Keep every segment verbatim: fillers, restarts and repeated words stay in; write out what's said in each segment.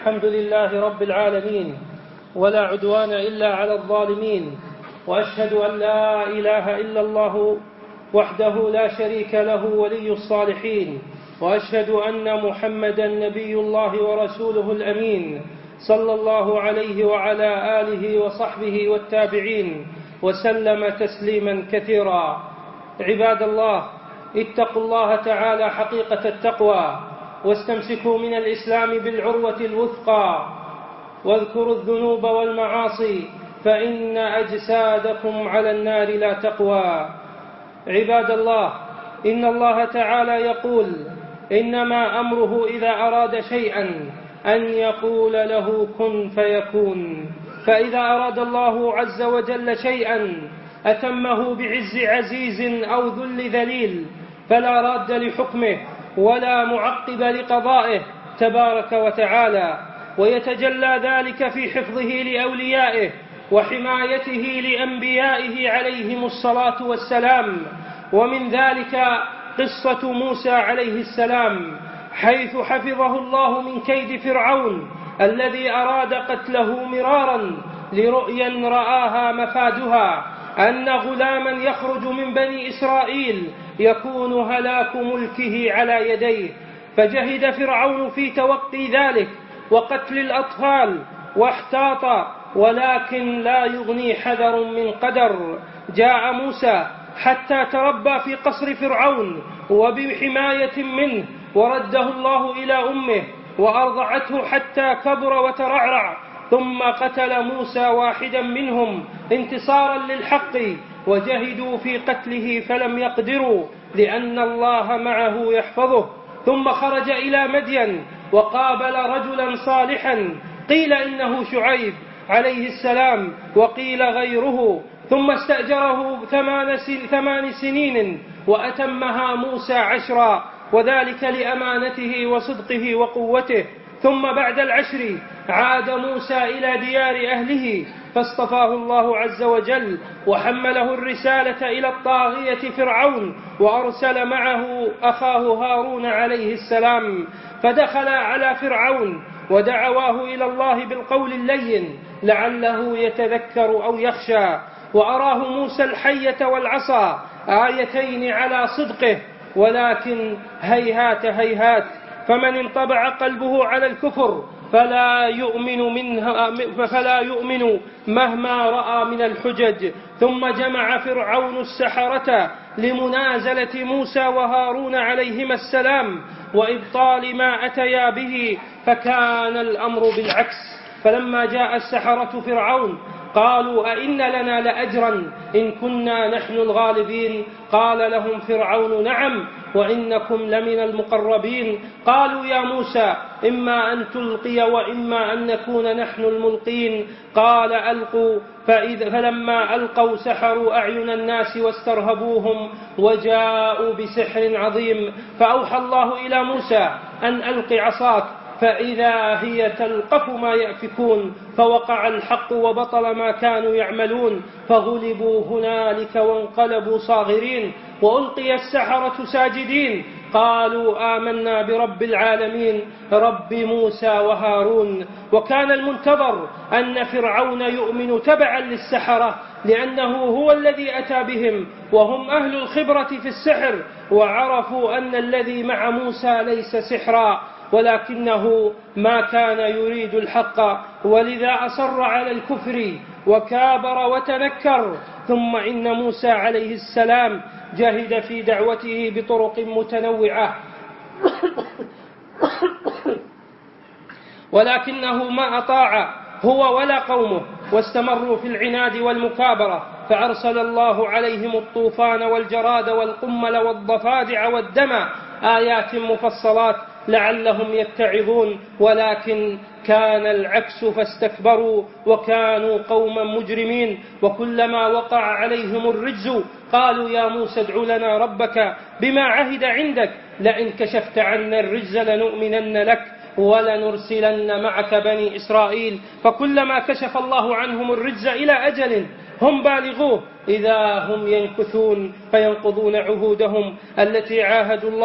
الحمد لله رب العالمين، ولا عدوان إلا على الظالمين، وأشهد أن لا إله إلا الله وحده لا شريك له ولي الصالحين، وأشهد أن محمدا نبي الله ورسوله الأمين صلى الله عليه وعلى آله وصحبه والتابعين وسلم تسليما كثيرا. عباد الله، اتقوا الله تعالى حقيقة التقوى، واستمسكوا من الإسلام بالعروة الوثقى، واذكروا الذنوب والمعاصي فإن أجسادكم على النار لا تقوى. عباد الله، إن الله تعالى يقول: إنما أمره إذا أراد شيئا أن يقول له كن فيكون. فإذا أراد الله عز وجل شيئا أتمه بعز عزيز أو ذل ذليل، فلا راد لحكمه ولا معقب لقضائه تبارك وتعالى، ويتجلى ذلك في حفظه لأوليائه وحمايته لأنبيائه عليهم الصلاة والسلام. ومن ذلك قصة موسى عليه السلام، حيث حفظه الله من كيد فرعون الذي أراد قتله مرارا لرؤيا رآها مفادها، أن غلاما يخرج من بني إسرائيل يكون هلاك ملكه على يديه، فجهد فرعون في توقي ذلك وقتل الأطفال واحتاط، ولكن لا يغني حذر من قدر. جاء موسى حتى تربى في قصر فرعون وبحماية منه، ورده الله إلى أمه وأرضعته حتى كبر وترعرع، ثم قتل موسى واحدا منهم انتصارا للحق، وجهدوا في قتله فلم يقدروا لأن الله معه يحفظه. ثم خرج إلى مدين وقابل رجلا صالحا قيل إنه شعيب عليه السلام وقيل غيره، ثم استأجره ثمان سنين وأتمها موسى عشرا، وذلك لأمانته وصدقه وقوته. ثم بعد العشر عاد موسى إلى ديار أهله، فاصطفاه الله عز وجل وحمله الرسالة إلى الطاغية فرعون، وأرسل معه أخاه هارون عليه السلام، فدخل على فرعون ودعواه إلى الله بالقول اللين لعله يتذكر أو يخشى. وأراه موسى الحية والعصا آيتين على صدقه، ولكن هيهات هيهات، فمن انطبع قلبه على الكفر فلا يؤمن منها فلا يؤمن مهما رأى من الحجج. ثم جمع فرعون السحرة لمنازلة موسى وهارون عليهما السلام وإبطال ما أتيا به، فكان الأمر بالعكس. فلما جاء السحرة فرعون قالوا: أئن لنا لأجرا إن كنا نحن الغالبين؟ قال لهم فرعون: نعم، وإنكم لمن المقربين. قالوا: يا موسى إما أن تلقي وإما أن نكون نحن الملقين. قال: ألقوا. فإذا فلما ألقوا سحروا أعين الناس واسترهبوهم وجاءوا بسحر عظيم. فأوحى الله إلى موسى أن ألق عصاك، فإذا هي تلقف ما يأفكون، فوقع الحق وبطل ما كانوا يعملون، فغلبوا هنالك وانقلبوا صاغرين، وألقي السحرة ساجدين، قالوا: آمنا برب العالمين رب موسى وهارون. وكان المنتظر أن فرعون يؤمن تبعا للسحرة، لأنه هو الذي أتى بهم وهم أهل الخبرة في السحر، وعرفوا أن الذي مع موسى ليس سحرا، ولكنه ما كان يريد الحق، ولذا أصر على الكفر وكابر وتنكر. ثم إن موسى عليه السلام جاهد في دعوته بطرق متنوعة ولكنه ما أطاع هو ولا قومه، واستمروا في العناد والمكابرة، فأرسل الله عليهم الطوفان والجراد والقمل والضفادع والدم آيات مفصلات لعلهم يتعظون، ولكن كان العكس فاستكبروا وكانوا قوما مجرمين. وكلما وقع عليهم الرجز قالوا: يا موسى ادع لنا ربك بما عهد عندك لئن كشفت عنا الرجز لنؤمنن لك ولنرسلن معك بني إسرائيل. فكلما كشف الله عنهم الرجز إلى أجل هم بالغوه إذا هم ينكثون فينقضون عهودهم التي عاهدوا الله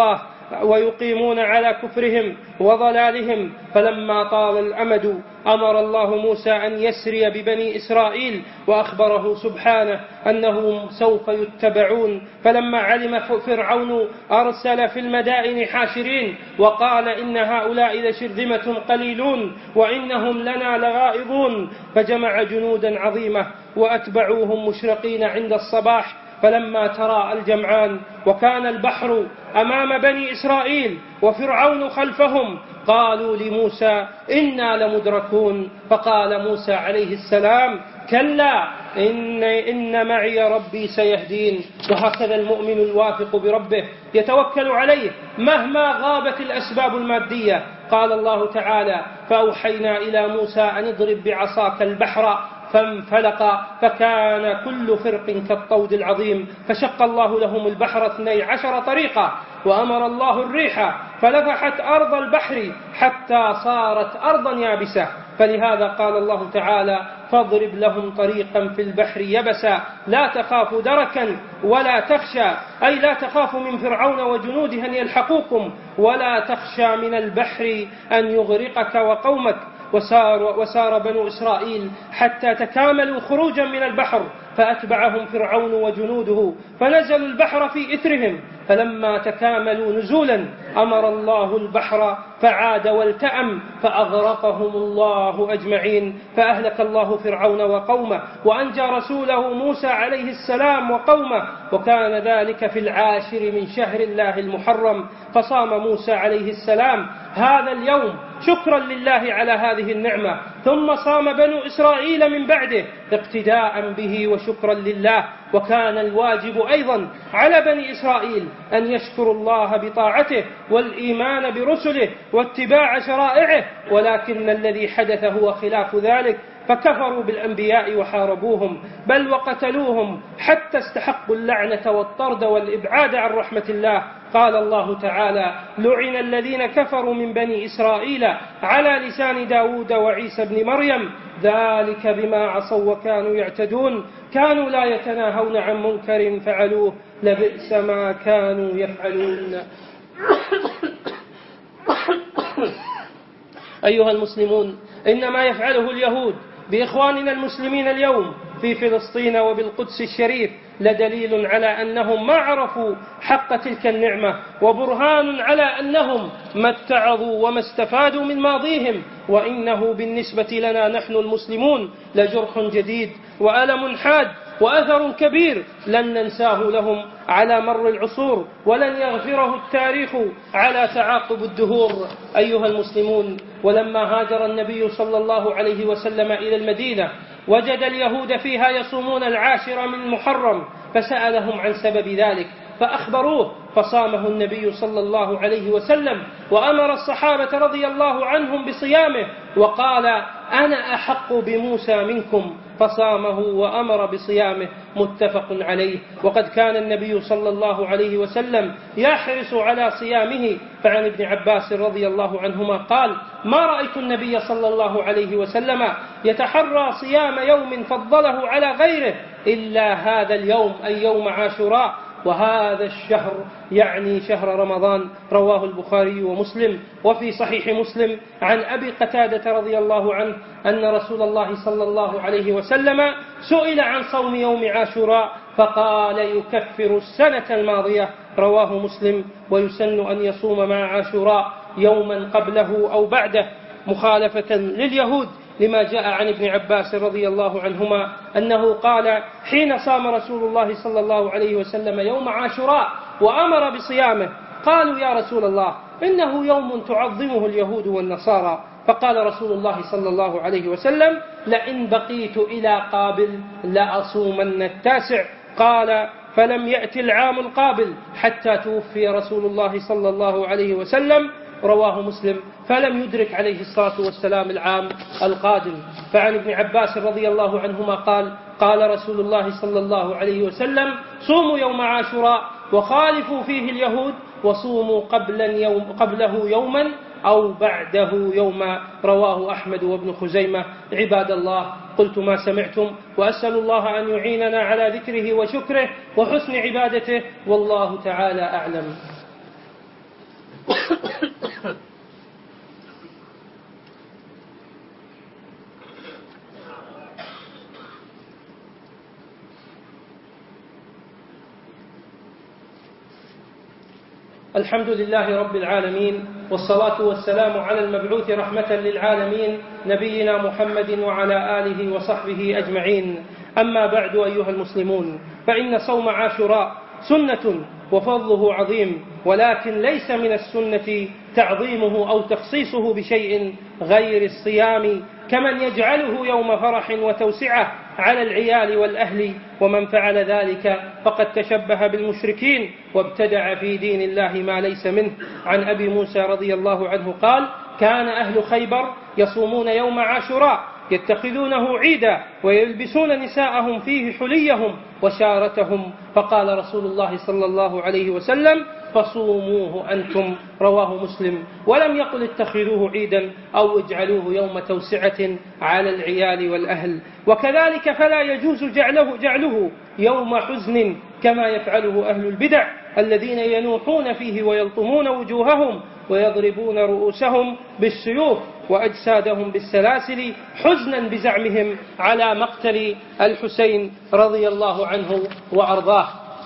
ويقيمون على كفرهم وضلالهم. فلما طال الأمد أمر الله موسى أن يسري ببني إسرائيل، وأخبره سبحانه أنهم سوف يتبعون. فلما علم فرعون أرسل في المدائن حاشرين وقال إن هؤلاء لشرذمة قليلون وإنهم لنا لغائظون، فجمع جنودا عظيمة وأتبعوهم مشرقين عند الصباح. فلما تراءى الجمعان وكان البحر أمام بني إسرائيل وفرعون خلفهم قالوا لموسى إنا لمدركون. فقال موسى عليه السلام كلا إن, إن معي ربي سيهدين. وهكذا المؤمن الواثق بربه يتوكل عليه مهما غابت الأسباب المادية. قال الله تعالى فأوحينا إلى موسى أن اضرب بعصاك البحر فانفلق فكان كل فرق كالطود العظيم. فشق الله لهم البحر اثني عشر طريقا، وأمر الله الريح فلفحت أرض البحر حتى صارت أرضا يابسة. فلهذا قال الله تعالى فاضرب لهم طريقا في البحر يبسا لا تخاف دركا ولا تخشى، أي لا تخاف من فرعون وجنوده أن يلحقوكم، ولا تخشى من البحر أن يغرقك وقومك. وسار, وسار بنو إسرائيل حتى تكاملوا خروجا من البحر، فأتبعهم فرعون وجنوده فنزلوا البحر في إثرهم. فلما تكاملوا نزولا أمر الله البحر فعاد والتأم فأغرقهم الله أجمعين. فأهلك الله فرعون وقومه وأنجى رسوله موسى عليه السلام وقومه. وكان ذلك في العاشر من شهر الله المحرم. فصام موسى عليه السلام هذا اليوم شكرا لله على هذه النعمة، ثم صام بنو إسرائيل من بعده اقتداء به وشكرا لله. وكان الواجب أيضا على بني إسرائيل أن يشكروا الله بطاعته والإيمان برسله واتباع شرائعه، ولكن الذي حدث هو خلاف ذلك، فكفروا بالأنبياء وحاربوهم بل وقتلوهم حتى استحقوا اللعنة والطرد والإبعاد عن رحمة الله. قال الله تعالى لعن الذين كفروا من بني إسرائيل على لسان داود وعيسى بن مريم ذلك بما عصوا وكانوا يعتدون كانوا لا يتناهون عن منكر فعلوه لبئس ما كانوا يفعلون. أيها المسلمون، إنما يفعله اليهود بإخواننا المسلمين اليوم في فلسطين وبالقدس الشريف لدليل على أنهم ما عرفوا حق تلك النعمة، وبرهان على أنهم ما اتعظوا وما استفادوا من ماضيهم. وإنه بالنسبة لنا نحن المسلمون لجرح جديد وألم حاد وأثر كبير لن ننساه لهم على مر العصور، ولن يغفره التاريخ على تعاقب الدهور. أيها المسلمون، ولما هاجر النبي صلى الله عليه وسلم إلى المدينة وجد اليهود فيها يصومون العاشر من محرم، فسألهم عن سبب ذلك فأخبروه، فصامه النبي صلى الله عليه وسلم وأمر الصحابة رضي الله عنهم بصيامه، وقال أنا أحق بموسى منكم، فصامه وأمر بصيامه، متفق عليه. وقد كان النبي صلى الله عليه وسلم يحرص على صيامه. فعن ابن عباس رضي الله عنهما قال ما رأيت النبي صلى الله عليه وسلم يتحرى صيام يوم فضله على غيره إلا هذا اليوم، أي يوم عاشوراء، وهذا الشهر يعني شهر رمضان. رواه البخاري ومسلم. وفي صحيح مسلم عن أبي قتادة رضي الله عنه أن رسول الله صلى الله عليه وسلم سئل عن صوم يوم عاشوراء فقال يكفر السنة الماضية. رواه مسلم. ويسن أن يصوم مع عاشوراء يوما قبله أو بعده مخالفة لليهود، لما جاء عن ابن عباس رضي الله عنهما أنه قال حين صام رسول الله صلى الله عليه وسلم يوم عاشوراء وأمر بصيامه قالوا يا رسول الله إنه يوم تعظمه اليهود والنصارى، فقال رسول الله صلى الله عليه وسلم لئن بقيت إلى قابل لأصومن التاسع. قال فلم يأتي العام القابل حتى توفي رسول الله صلى الله عليه وسلم. رواه مسلم. فلم يدرك عليه الصلاة والسلام العام القادم. فعن ابن عباس رضي الله عنهما قال قال رسول الله صلى الله عليه وسلم صوموا يوم عاشوراء وخالفوا فيه اليهود وصوموا قبل يوم قبله يوما أو بعده يوما. رواه أحمد وابن خزيمة. عباد الله، قلت ما سمعتم، وأسأل الله أن يعيننا على ذكره وشكره وحسن عبادته، والله تعالى أعلم. الحمد لله رب العالمين، والصلاة والسلام على المبعوث رحمة للعالمين نبينا محمد وعلى آله وصحبه أجمعين. أما بعد أيها المسلمون، فإن صوم عاشوراء سنة وفضله عظيم، ولكن ليس من السنة تعظيمه أو تخصيصه بشيء غير الصيام، كمن يجعله يوم فرح وتوسعة على العيال والأهل، ومن فعل ذلك فقد تشبه بالمشركين وابتدع في دين الله ما ليس منه. عن أبي موسى رضي الله عنه قال: كان أهل خيبر يصومون يوم عاشوراء يتخذونه عيدا ويلبسون نساءهم فيه حليهم وشارتهم، فقال رسول الله صلى الله عليه وسلم: فصوموه أنتم. رواه مسلم. ولم يقل اتخذوه عيدا أو اجعلوه يوم توسعة على العيال والأهل. وكذلك فلا يجوز جعله, جعله يوم حزن كما يفعله أهل البدع الذين ينوحون فيه ويلطمون وجوههم ويضربون رؤوسهم بالسيوف وأجسادهم بالسلاسل حزنا بزعمهم على مقتل الحسين رضي الله عنه وأرضاه.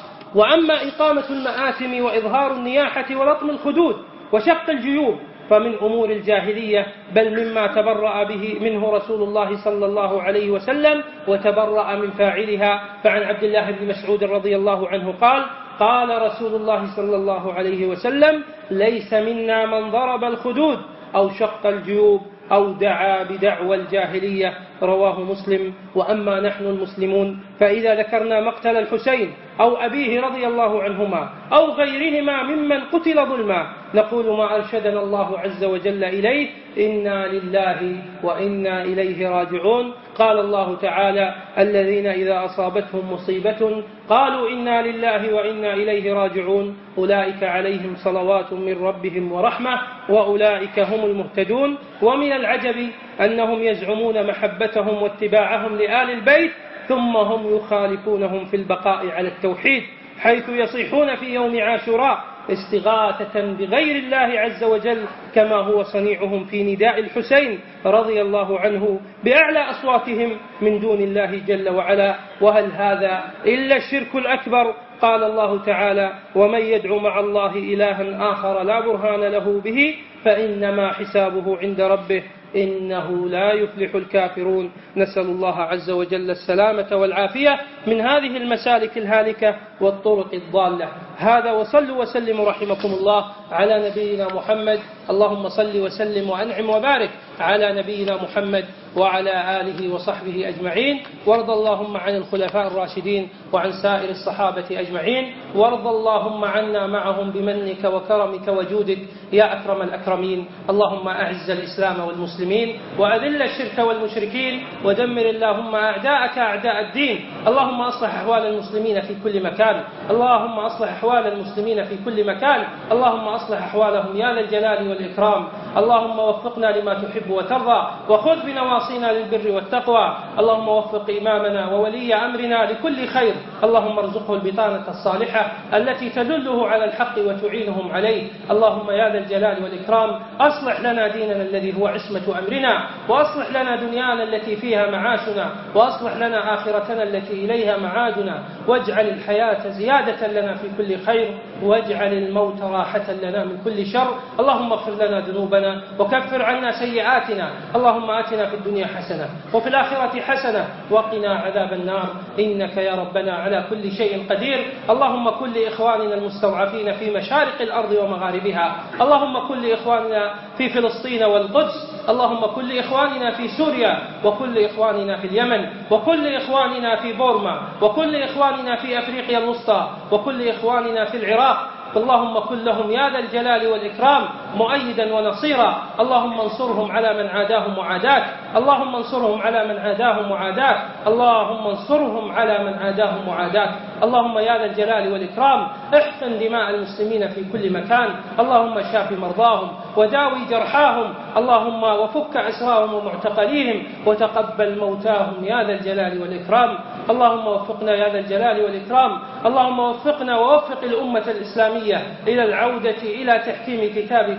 وأما إقامة المآثم وإظهار النياحة ولطم الخدود وشق الجيوب فمن أمور الجاهلية، بل مما تبرأ به منه رسول الله صلى الله عليه وسلم وتبرأ من فاعلها. فعن عبد الله بن مسعود رضي الله عنه قال: قال رسول الله صلى الله عليه وسلم: ليس منا من ضرب الخدود أو شق الجيوب أو دعا بدعوى الجاهلية. رواه مسلم. وأما نحن المسلمون فإذا ذكرنا مقتل الحسين أو أبيه رضي الله عنهما أو غيرهما ممن قتل ظلما نقول ما أرشدنا الله عز وجل إليه: إنا لله وإنا إليه راجعون. قال الله تعالى: الذين إذا أصابتهم مصيبة قالوا إنا لله وإنا إليه راجعون أولئك عليهم صلوات من ربهم ورحمة وأولئك هم المهتدون. ومن العجب أنهم يزعمون محبتهم واتباعهم لآل البيت ثم هم يخالفونهم في البقاء على التوحيد، حيث يصيحون في يوم عاشوراء استغاثة بغير الله عز وجل، كما هو صنيعهم في نداء الحسين رضي الله عنه بأعلى أصواتهم من دون الله جل وعلا. وهل هذا إلا الشرك الأكبر؟ قال الله تعالى: ومن يدعو مع الله إلها آخر لا برهان له به فإنما حسابه عند ربه إنه لا يفلح الكافرون. نسأل الله عز وجل السلامة والعافية من هذه المسالك الهالكة والطرق الضالة. هذا، وصلوا وسلموا رحمكم الله على نبينا محمد. اللهم صل وسلم وأنعم وبارك على نبينا محمد وعلى آله وصحبه أجمعين. وارض اللهم عن الخلفاء الراشدين وعن سائر الصحابة أجمعين، وارض اللهم عنا معهم بمنك وكرمك وجودك يا أكرم الأكرمين. اللهم أعز الإسلام والمسلمين وأذل الشرك والمشركين ودمر اللهم أعداءك أعداء الدين. اللهم أصلح أحوال المسلمين في كل مكان، اللهم أصلح أحوال المسلمين في كل مكان، اللهم أصلح أحوالهم يا ذا الجلال والإكرام. اللهم وفقنا لما تحب وترضى، وخذ بنواصينا للبر والتقوى. اللهم وفق إمامنا وولي أمرنا لكل خير، اللهم ارزقه البطانة الصالحة التي تدله على الحق وتعينهم عليه. اللهم يا ذا الجلال والإكرام أصلح لنا ديننا الذي هو عصمة أمرنا، وأصلح لنا دنيانا التي فيها معاشنا، وأصلح لنا آخرتنا التي إليها معادنا، واجعل الحياة زيادة لنا في كل خير، واجعل الموت راحة لنا من كل شر. اللهم اغفر لنا ذنوبنا وكفر عنا سيئاتنا. اللهم آتنا في الدنيا حسنة وفي الآخرة حسنة وقنا عذاب النار، إنك يا ربنا على كل شيء قدير. اللهم كن لإخواننا المستضعفين في مشارق الأرض ومغاربها، اللهم كن لإخواننا في فلسطين والقدس، اللهم كن لإخواننا في سوريا، وكن لإخواننا في اليمن، وكن لإخواننا في بورما، وكن لإخواننا في أفريقيا الوسطى، وكن لإخواننا في العراق. اللهم كن لهم يا ذا الجلال والإكرام مؤيدا ونصيرا. اللهم انصرهم على من عاداهم وعاداك، اللهم انصرهم على من عاداهم وعاداك، اللهم انصرهم على من عاداهم وعاداك. اللهم يا ذا الجلال والإكرام احقن دماء المسلمين في كل مكان، اللهم شاف مرضاهم وداوي جرحاهم، اللهم وفك أسراهم ومعتقليهم وتقبل موتاهم يا ذا الجلال والإكرام. اللهم وفقنا يا ذا الجلال والإكرام، اللهم وفقنا ووفق الأمة الإسلامية إلى العودة إلى تحكيم كتابك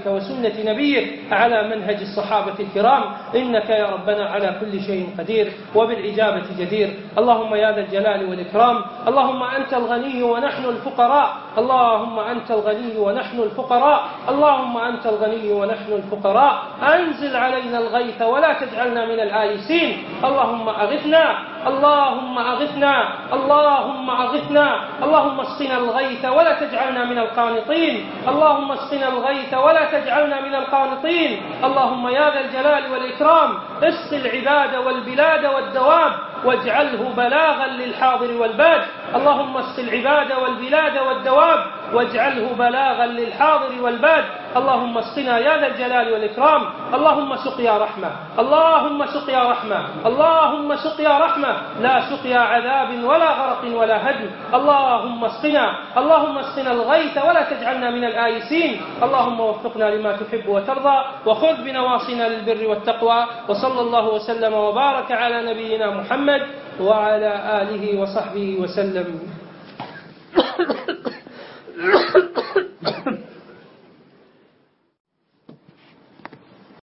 كتابك وسنة نبيك على منهج الصحابة الكرام، إنك يا ربنا على كل شيء قدير وبالإجابة جدير. اللهم يا ذا الجلال والإكرام، اللهم أنت الغني ونحن الفقراء، اللهم أنت الغني ونحن الفقراء، اللهم أنت الغني ونحن الفقراء، أنزل علينا الغيث ولا تجعلنا من الآيسين. اللهم أغثنا، اللهم أغثنا، اللهم أغثنا، اللهم اسقنا الغيث ولا تجعلنا من القانطين، اللهم اسقنا الغيث ولا تجعلنا من القانطين. اللهم يا ذا الجلال والإكرام اسق العباد والبلاد والدواب واجعله بلاغا للحاضر والباد. اللهم اسق العباد والبلاد والدواب واجعله بلاغا للحاضر والباد. اللهم اسقنا يا ذا الجلال والإكرام. اللهم سقيا رحمة، اللهم سقيا رحمة، اللهم سقيا رحمة، لا سقيا عذاب ولا غرق ولا هدم. اللهم اسقنا، اللهم اسقنا الغيث ولا تجعلنا من الآيسين. اللهم وفقنا لما تحب وترضى، وخذ بنواصينا للبر والتقوى. وصلى الله وسلم وبارك على نبينا محمد وعلى آله وصحبه وسلم.